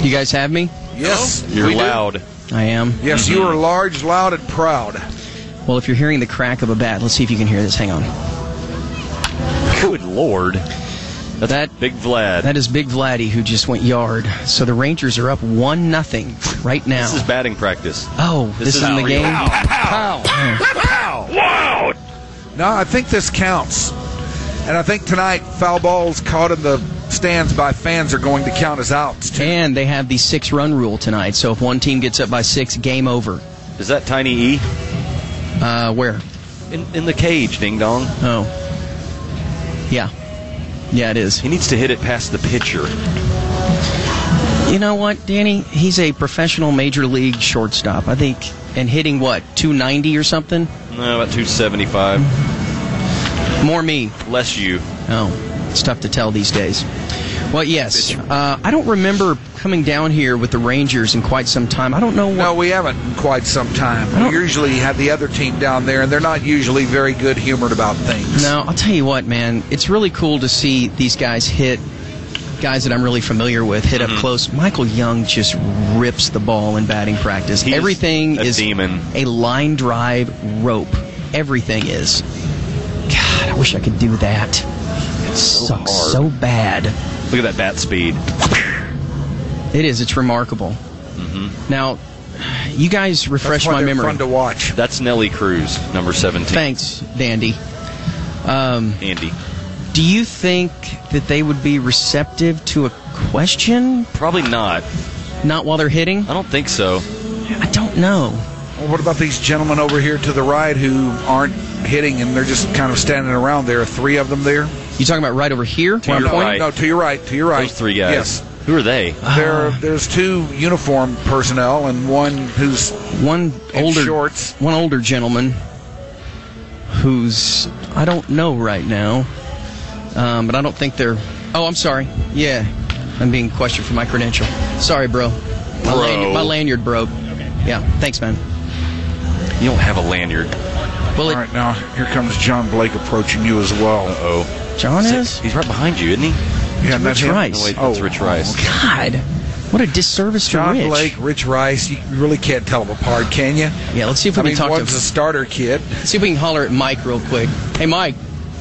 You guys have me? Yes. You're loud. I am. Yes, you are large, loud, and proud. Well, if you're hearing the crack of a bat, let's see if you can hear this. Hang on. Good Lord. That's Big Vlad. That is Big Vladdy, who just went yard. So the Rangers are up 1-0 right now. This is batting practice. Oh, this is in the game? Pow! Pow! Wow! No, I think this counts. And I think tonight, foul balls caught in the stands by fans are going to count as outs, too. And they have the 6-run rule tonight, so if one team gets up by 6, game over. Is that Tiny E? Where? In the cage, ding dong. Oh. Yeah. Yeah, it is. He needs to hit it past the pitcher. You know what, Danny? He's a professional major league shortstop, I think. And hitting, what, 290 or something? No, about 275. More me. Less you. Oh, it's tough to tell these days. Well, yes. I don't remember coming down here with the Rangers in quite some time. I don't know what... No, we haven't in quite some time. We usually have the other team down there, and they're not usually very good-humored about things. No, I'll tell you what, man. It's really cool to see these guys hit, guys that I'm really familiar with, hit up close. Michael Young just rips the ball in batting practice. He's Everything is demon. A line drive rope. Everything is. God, I wish I could do that. It sucks so bad. Look at that bat speed. It is. It's remarkable. Now, you guys refresh my memory. Fun to watch. That's Nelly Cruz, number 17. Thanks, Dandy. Andy. Do you think that they would be receptive to a question? Probably not. Not while they're hitting? I don't think so. I don't know. Well, what about these gentlemen over here to the right who aren't hitting and they're just kind of standing around? There are 3 of them there. You talking about right over here? To your right. No, to your right. To your right. Those 3 guys. Yes. Who are they? There's 2 uniform personnel and one who's one older shorts. One older gentleman who's I don't know right now, but I don't think they're. Oh, I'm sorry. Yeah, I'm being questioned for my credential. Sorry, bro. My lanyard broke. Okay. Yeah. Thanks, man. You don't have a lanyard. Well, all right, now here comes John Blake approaching you as well. Uh-oh. John is? He's right behind you, isn't he? Yeah, Rich Rice. No, wait, that's Rich Rice. God, what a disservice to Rich. John Blake, Rich Rice, you really can't tell them apart, can you? Yeah, let's see if we can talk to him. One's a starter kid. Let's see if we can holler at Mike real quick. Hey, Mike.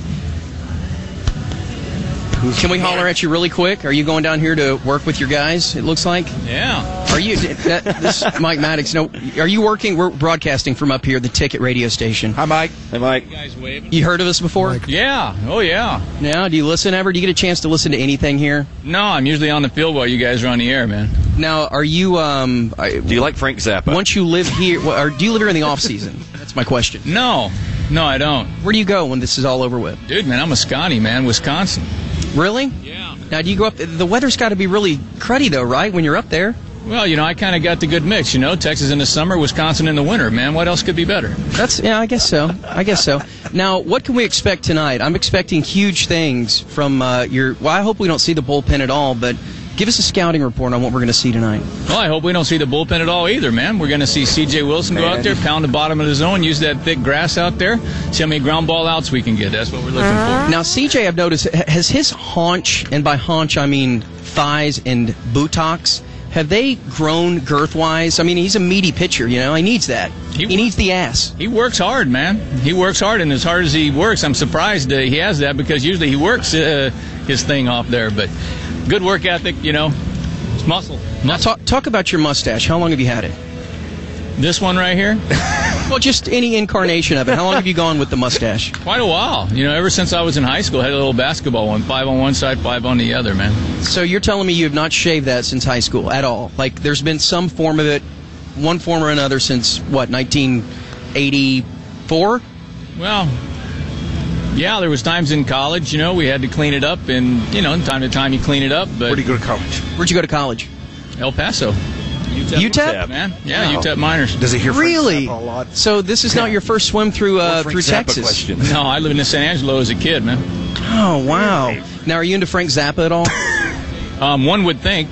Can we holler at you really quick? Are you going down here to work with your guys, it looks like? Yeah. Are you, this is Mike Maddox. No, are you working? We're broadcasting from up here, the Ticket radio station. Hi, Mike. Hey, Mike. You guys waving? You heard of us before? Yeah. Oh, yeah. Yeah? Do you listen ever? Do you get a chance to listen to anything here? No, I'm usually on the field while you guys are on the air, man. Now, are you, do you like Frank Zappa? Once you live here, or do you live here in the off-season? That's my question. No, I don't. Where do you go when this is all over with? Dude, man, I'm a Scotty, man, Wisconsin. Really? Yeah. Now, do you go up? The weather's got to be really cruddy, though, right, when you're up there? Well, I kind of got the good mix, Texas in the summer, Wisconsin in the winter, man. What else could be better? Yeah, I guess so. Now, what can we expect tonight? I'm expecting huge things from well, I hope we don't see the bullpen at all, but give us a scouting report on what we're going to see tonight. Well, I hope we don't see the bullpen at all either, man. We're going to see C.J. Wilson go out there, pound the bottom of the zone, use that thick grass out there, see how many ground ball outs we can get. That's what we're looking for. Now, C.J., I've noticed, has his haunch, and by haunch I mean thighs and buttocks, have they grown girth-wise? I mean, he's a meaty pitcher, He needs that. He needs the ass. He works hard, man. He works hard, and as hard as he works, I'm surprised he has that because usually he works his thing off there. But good work ethic, It's muscle. Now, talk about your mustache. How long have you had it? This one right here? Well, just any incarnation of it. How long have you gone with the mustache? Quite a while. Ever since I was in high school, I had a little basketball one, 5 on one side, 5 on the other, man. So you're telling me you have not shaved that since high school at all? Like, there's been some form of it, one form or another, since, 1984? Well, yeah, there was times in college, we had to clean it up, and, time to time you clean it up. But where did you go to college? Where'd you go to college? El Paso. UTEP? Man. Yeah, UTEP Miners. Does he hear really? Frank Zappa a lot? So this is not your first swim through Texas? Question. No, I lived in San Angelo as a kid, man. Oh, wow. Now, are you into Frank Zappa at all? One would think.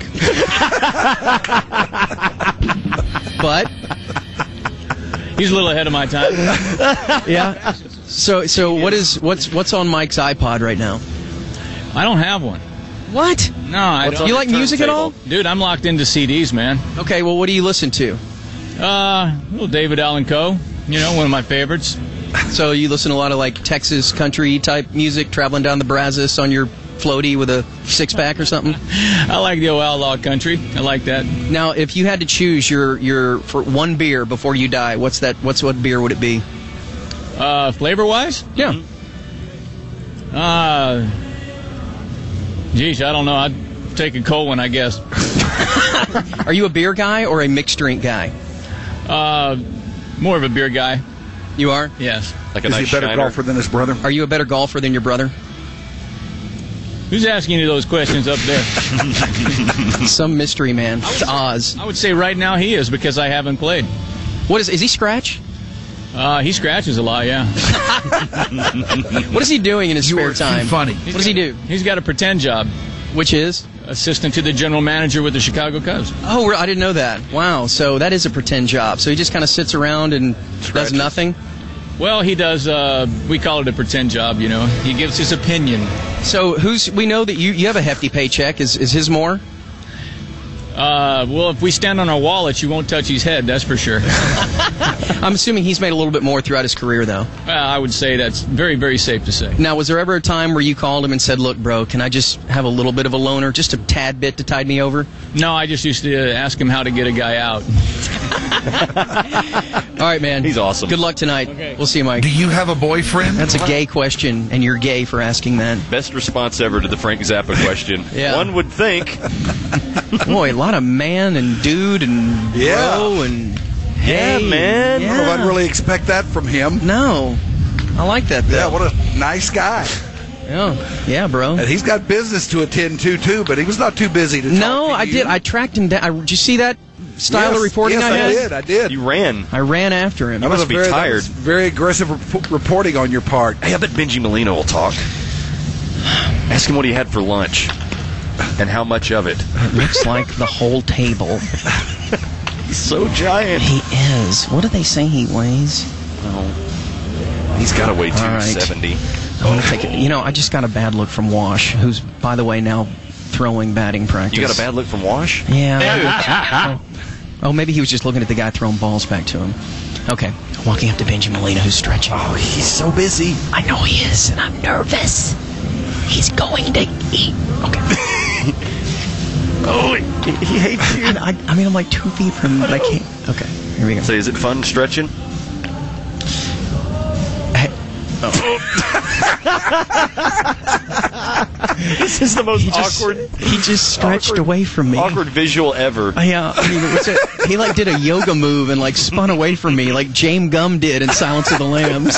But? He's a little ahead of my time. Yeah. So what's on Mike's iPod right now? I don't have one. What? No, I don't. You like music at all? Dude, I'm locked into CDs, man. Okay, well, what do you listen to? Little David Allan Coe, one of my favorites. So you listen to a lot of like Texas country type music, traveling down the Brazos on your floaty with a 6-pack or something? I like the old outlaw country. I like that. Now, if you had to choose your for one beer before you die, what beer would it be? Flavor-wise? Yeah. Geez, I don't know. I'd take a cold one, I guess. Are you a beer guy or a mixed drink guy? More of a beer guy. You are? Yes. Like a Is nice he a better Shiner. golfer than his brother? Are you a better golfer than your brother? Who's asking you those questions up there? Some mystery man. It's Oz. I would say right now he is, because I haven't played. Is he scratch? He scratches a lot, yeah. What is he doing in his spare time? Funny. What does he do? He's got a pretend job. Which is? Assistant to the general manager with the Chicago Cubs. Oh, I didn't know that. Wow, so that is a pretend job. So he just kind of sits around and does nothing? Well, he does, we call it a pretend job, He gives his opinion. So we know that you have a hefty paycheck. Is his more? Well, if we stand on our wallets, you won't touch his head, that's for sure. I'm assuming he's made a little bit more throughout his career, though. I would say that's very, very safe to say. Now, was there ever a time where you called him and said, look, bro, can I just have a little bit of a loaner, just a tad bit to tide me over? No, I just used to ask him how to get a guy out. All right, man. He's awesome. Good luck tonight. Okay. We'll see you, Mike. Do you have a boyfriend? That's a gay question, and you're gay for asking that. Best response ever to the Frank Zappa question. Yeah. One would think. Boy, a lot of man and dude and bro and hey. Yeah, man. I don't know if I'd really expect that from him. No. I like that, though. Yeah, what a nice guy. Yeah, bro. And he's got business to attend to, too, but he was not too busy to talk to you. I did. I tracked him down. Did you see that style of reporting I had? I did. You ran. I ran after him. You must be That tired. was very aggressive reporting on your part. Hey, I bet Benji Molina will talk. Ask him what he had for lunch and how much of it. It looks like the whole table. He's so giant. He is. What do they say he weighs? Oh, he's got to weigh 270. I'm going to take it. I just got a bad look from Wash, who's, by the way, now throwing batting practice. You got a bad look from Wash? Yeah. Oh, maybe he was just looking at the guy throwing balls back to him. Okay. Walking up to Benji Molina, who's stretching. Oh, he's so busy. I know he is, and I'm nervous. He's going to eat. Okay. Oh, he hates you. I'm like 2 feet from him, but I can't. Okay, here we go. So is it fun stretching? This is the most awkward. He just stretched away from me. Awkward visual ever. Yeah, he did a yoga move and spun away from me like James Gum did in Silence of the Lambs.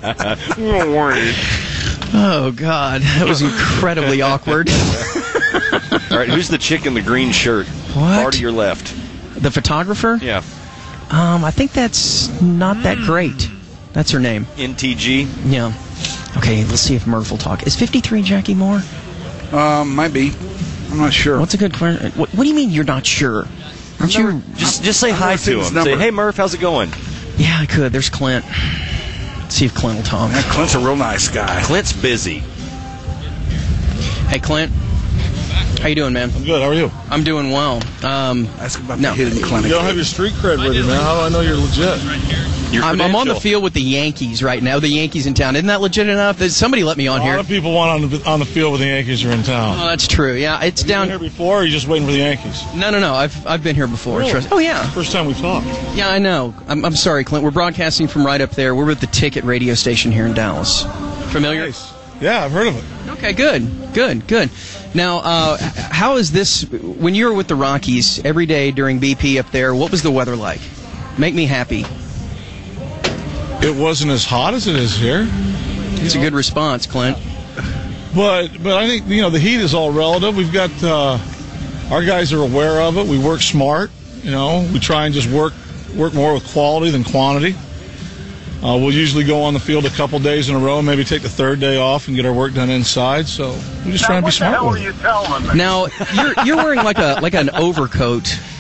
Oh God, that was incredibly awkward. All right, who's the chick in the green shirt? What? Far to your left. The photographer? Yeah. I think that's not that great. That's her name. NTG. Yeah. Okay, let's see if Murph will talk. Is 53 Jackie Moore? Might be. I'm not sure. What's a good question? What do you mean you're not sure? Aren't you? Just say hi to him. Say, hey, Murph, how's it going? Yeah, I could. There's Clint. Let's see if Clint will talk. Yeah, Clint's a real nice guy. Clint's busy. Hey, Clint. How you doing, man? I'm good. How are you? I'm doing well. Ask about the hidden clinic. You don't have your street cred with you, man. How do I know you're legit? I'm on the field with the Yankees right now. The Yankees in town. Isn't that legit enough? Somebody let me on here. A lot of people want on the field when the Yankees are in town. Oh, that's true. Yeah, it's down. Have you been here before, or are you just waiting for the Yankees? No. I've been here before. Really? Oh, yeah. First time we talked. Yeah, I know. I'm sorry, Clint. We're broadcasting from right up there. We're with the Ticket radio station here in Dallas. Familiar? Nice. Yeah, I've heard of it. Okay, good. Now, how is this, when you were with the Rockies every day during BP up there, what was the weather like? Make me happy. It wasn't as hot as it is here. It's a good response, Clint. But I think, the heat is all relative. We've got, our guys are aware of it. We work smart, We try and just work more with quality than quantity. We'll usually go on the field a couple days in a row, maybe take the third day off and get our work done inside. So we just try and be smart with it. Now you're wearing like an overcoat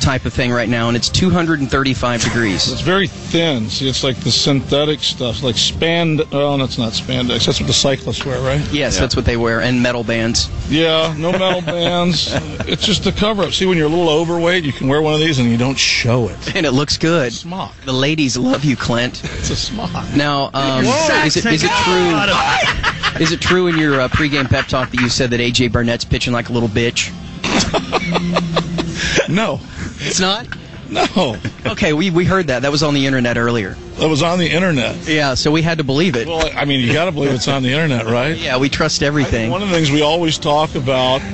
type of thing right now, and it's 235 degrees. It's very thin. See, it's like the synthetic stuff, like oh, that's not spandex. That's what the cyclists wear, right? Yes, that's what they wear, and metal bands. Yeah, no metal bands. It's just a cover-up. See, when you're a little overweight, you can wear one of these and you don't show it. And it looks good. Smock. The ladies love you, Clint. It's a smock. Now, is it true? Is it true in your pregame pep talk that you said that A.J. Barnett's pitching like a little bitch? No. It's not? No. Okay, we heard that. That was on the internet earlier. That was on the internet. Yeah, so we had to believe it. Well, I mean, you got to believe it's on the internet, right? Yeah, we trust everything. One of the things we always talk about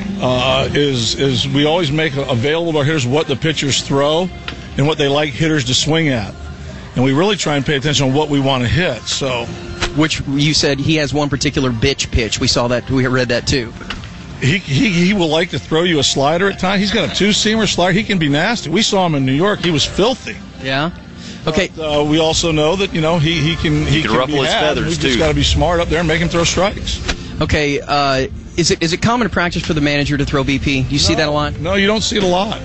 is we always make available to our hitters what the pitchers throw and what they like hitters to swing at. And we really try and pay attention to what we want to hit. So, which you said he has one particular bitch pitch. We saw that. We read that too. He will like to throw you a slider at times. He's got a two-seamer slider. He can be nasty. We saw him in New York. He was filthy. Yeah. Okay. But, we also know that he can ruffle his feathers We've too. just got to be smart up there and make him throw strikes. Okay. Is it common practice for the manager to throw BP? Do you see that a lot? No, you don't see it a lot.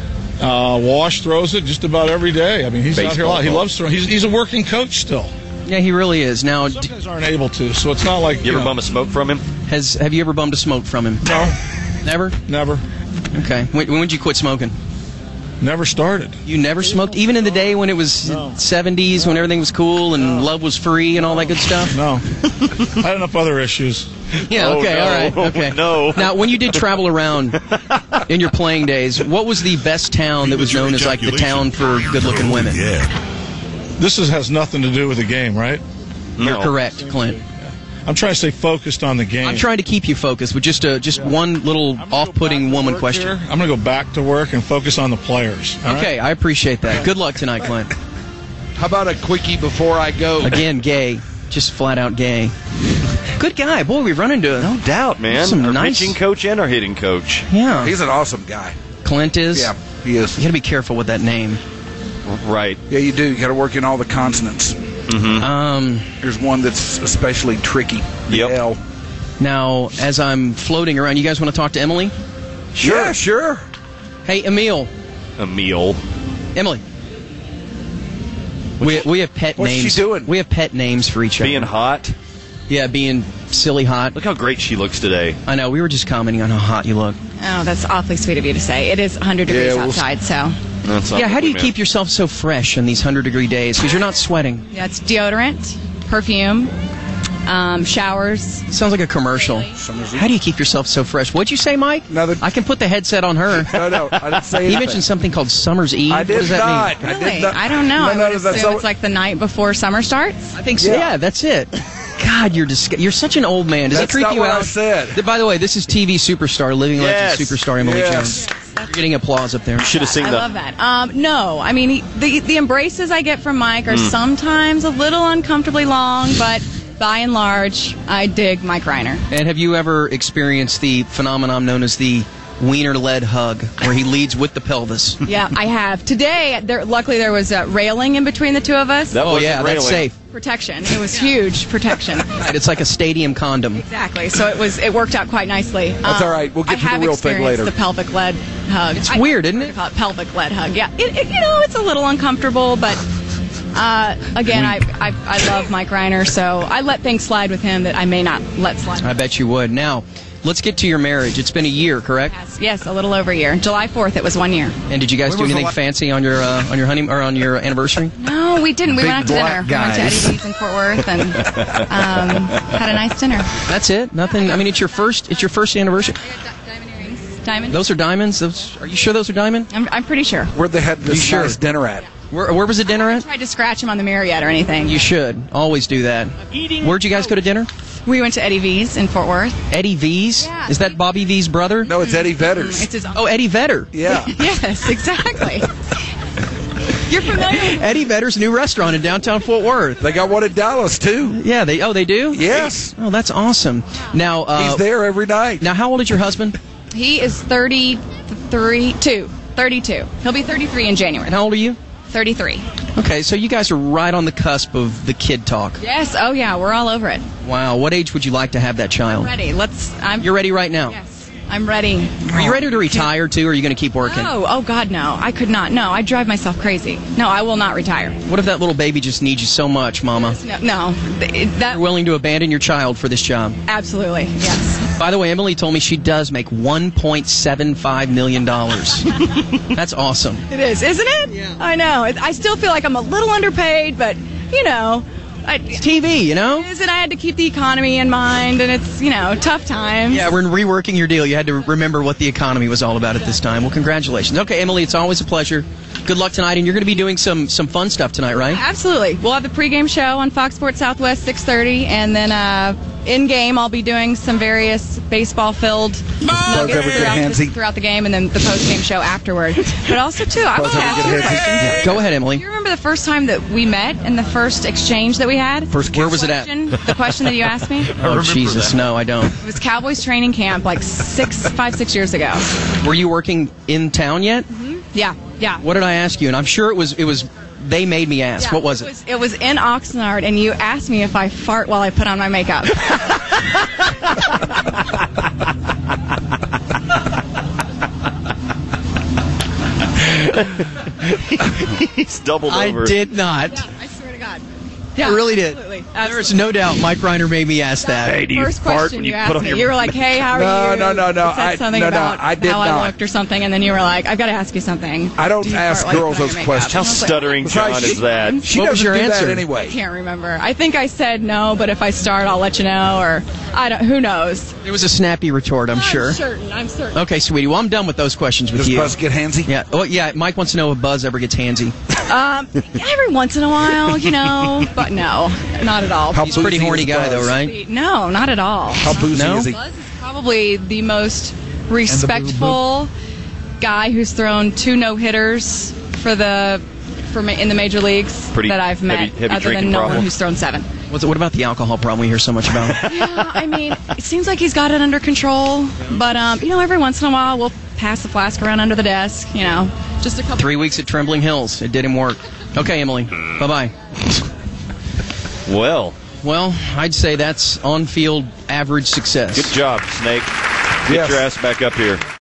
Wash throws it just about every day. I mean, he's out here a lot. He loves throwing. He's a working coach still. Yeah, he really is. Now, some guys aren't able to, so it's not like you ever bum a smoke from him? Have you ever bummed a smoke from him? No. Never? Never. Okay. When did you quit smoking? Never started. You never smoked? Even in the day when it was 70s, when everything was cool and love was free and all that good stuff? No. I had enough other issues. Yeah, okay, no. all right. Okay. No. Now, when you did travel around in your playing days, what was the best town that was known as like the town for good-looking women? Yeah. This has nothing to do with the game, right? You're correct, Clint. I'm trying to stay focused on the game. I'm trying to keep you focused with just one little off-putting woman question. I'm going to go back to work and focus on the players. Okay, right? I appreciate that. Good luck tonight, Clint. How about a quickie before I go? Again, gay. Just flat out gay. Good guy. Boy, we run into No doubt, man. some our nice pitching coach and our hitting coach. Yeah. He's an awesome guy. Clint is? Yeah, he is. You got to be careful with that name. Right. Yeah, you do. You got to work in all the consonants. Mm-hmm. There's one that's especially tricky. The L. Now, as I'm floating around, you guys want to talk to Emily? Sure. Yeah, sure. Hey, Emile. Emily. We have pet names. What's she doing? We have pet names for each other. Being hot? Yeah, being silly hot. Look how great she looks today. I know. We were just commenting on how hot you look. Oh, that's awfully sweet of you to say. It is 100 degrees outside, so. Yeah, how do you keep yourself so fresh in these 100-degree days? Because you're not sweating. Yeah, it's deodorant, perfume, showers. Sounds like a commercial. How do you keep yourself so fresh? What'd you say, Mike? I can put the headset on her. No, I didn't say anything. He mentioned something called Summer's Eve. I did what does that not. mean? Really? I don't know. I would assume it's like the night before summer starts. I think so. Yeah, that's it. God, you're such an old man. Does That's that creep not you what out? I said. By the way, this is TV superstar, living legend superstar Emily Jones. You're getting applause up there. You should have seen I love that. No, I mean, the embraces I get from Mike are sometimes a little uncomfortably long, but by and large, I dig Mike Reiner. And have you ever experienced the phenomenon known as the wiener-led hug, where he leads with the pelvis? Yeah, I have. Today, luckily there was a railing in between the two of us. That's safe. Protection. It was huge protection. Right, it's like a stadium condom. Exactly. So it worked out quite nicely. That's all right. We'll get to the real thing later. The pelvic lead hug. It's weird, isn't it? Pelvic lead hug. Yeah. It's a little uncomfortable, but again, I love Mike Reiner, so I let things slide with him that I may not let slide. I bet you would. Now, let's get to your marriage. It's been a year, correct? Yes, a little over a year. July 4th, it was 1 year. And did you guys do anything fancy on your honeymoon or on your anniversary? No, we didn't. We went out to dinner. We went to Eddie V's in Fort Worth and had a nice dinner. That's it. Nothing. I mean, it's your first anniversary. Diamond earrings. Diamond. Those are diamonds. Are you sure those are diamond? I'm pretty sure. Where'd they have this nice dinner at? Where was the dinner at? I haven't tried to scratch him on the mirror yet or anything. You should always do that. Where'd you guys go to dinner? We went to Eddie V's in Fort Worth. Eddie V's? Yeah. Is that Bobby V's brother? No, it's Eddie Vedder's. It's his own. Oh, Eddie Vedder. Yeah. Yes, exactly. You're familiar? Eddie Vedder's new restaurant in downtown Fort Worth. They got one in Dallas too. Yeah, they do? Yes. Oh, that's awesome. Now he's there every night. Now, how old is your husband? He is 32. He'll be 33 in January. And how old are you? 33. Okay, so you guys are right on the cusp of the kid talk. Yes. Oh, yeah. We're all over it. Wow. What age would you like to have that child? Ready. You're ready right now? Yes. I'm ready. Are you ready to retire, too, or are you going to keep working? Oh, God, no. I could not. No, I drive myself crazy. No, I will not retire. What if that little baby just needs you so much, Mama? No. You're willing to abandon your child for this job? Absolutely, yes. By the way, Emily told me she does make $1.75 million. That's awesome. It is, isn't it? Yeah. I know. I still feel like I'm a little underpaid, but, you know. It's TV, you know? It is, and I had to keep the economy in mind, and it's, you know, tough times. Yeah, we're reworking your deal. You had to remember what the economy was all about at this time. Well, congratulations. Okay, Emily, it's always a pleasure. Good luck tonight, and you're going to be doing some fun stuff tonight, right? Absolutely. We'll have the pregame show on Fox Sports Southwest, 6:30, and then in-game I'll be doing some various baseball-filled nuggets throughout the game, and then the post-game show afterward. But also, too, I was asking you a question. Go ahead, Emily. Do you remember the first time that we met and the first exchange that we had? Where was it at? The question that you asked me? Oh, Jesus, no, I don't. It was Cowboys training camp like 6 years ago. Were you working in town yet? Mm-hmm. Yeah. What did I ask you? And I'm sure it was. They made me ask. Yeah, what was it? It was in Oxnard, and you asked me if I fart while I put on my makeup. He's doubled over. I did not. Yeah, I swear to God. Yeah, I really did. Absolutely. There's no doubt Mike Reiner made me ask that. Hey, do you First fart question when you you asked put on me. your... You were like, hey, how are you? No. You said something about I did how not. I looked or something, and then you were like, I've got to ask you something. I don't Do you ask fart while you girls put on those your questions. makeup? How stuttering John is that? She What was doesn't your do answer? that I anyway. can't remember. I think I said no, but if I start, I'll let you know, or I don't. Who knows? It was a snappy retort, I'm sure. I'm certain. Okay, sweetie. Well, I'm done with those questions with Does you. Buzz get handsy? Yeah. Oh, yeah. Mike wants to know if Buzz ever gets handsy. Every once in a while, you know, but no, not at all. He's a pretty horny guy, though, right? No, not at all. How boozy No? is he? Buzz is probably the most respectful guy who's thrown 2 no-hitters in the major leagues that I've met, heavy other drinking than no problem? one who's thrown 7. What about the alcohol problem we hear so much about? Yeah, I mean, it seems like he's got it under control, but every once in a while we'll pass the flask around under the desk, just a couple. 3 weeks at Trembling Hills. It did him work. Okay, Emily. Bye-bye. Well, I'd say that's on-field average success. good job, Snake. Get your ass back up here.